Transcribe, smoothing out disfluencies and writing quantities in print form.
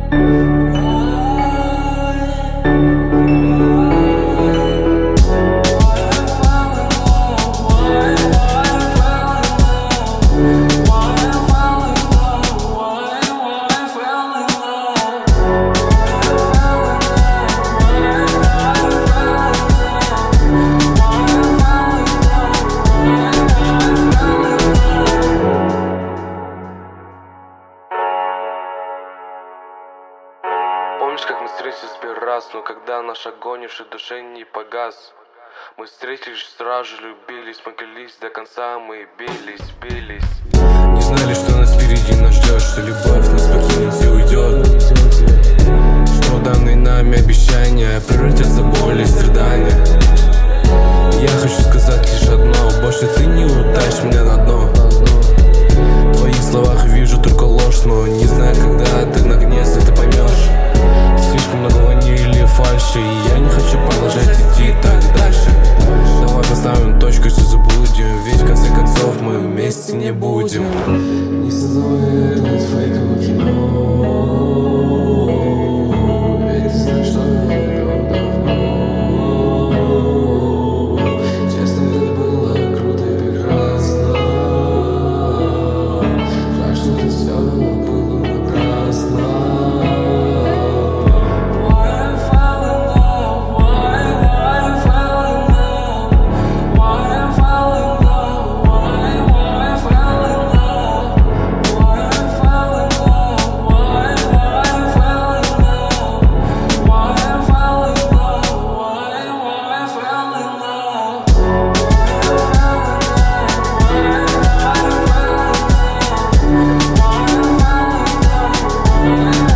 Помнишь, как мы встретились первый раз, но когда наш огонь в душе не погас? Мы встретились, сразу же любились, поклялись до конца, мы бились. Не знали, что нас впереди нас ждет, что любовь нас покинет и уйдет, что данные нами обещания превратятся в боль и страдания. Я хочу сказать лишь одно: больше ты не утащишь меня на дно. В твоих словах вижу только ложь, но не знаю, когда ты наконец-то ты поймешь. Слишком много ванили фальши, и я не хочу продолжать идти так дальше. Давай поставим точку, все забудем, ведь в конце концов мы вместе не будем. Не создавай это фейковое кино, ведь ты знаешь, что это давно. Честно, это было круто и прекрасно. Жаль, что это все было напрасно. Yeah.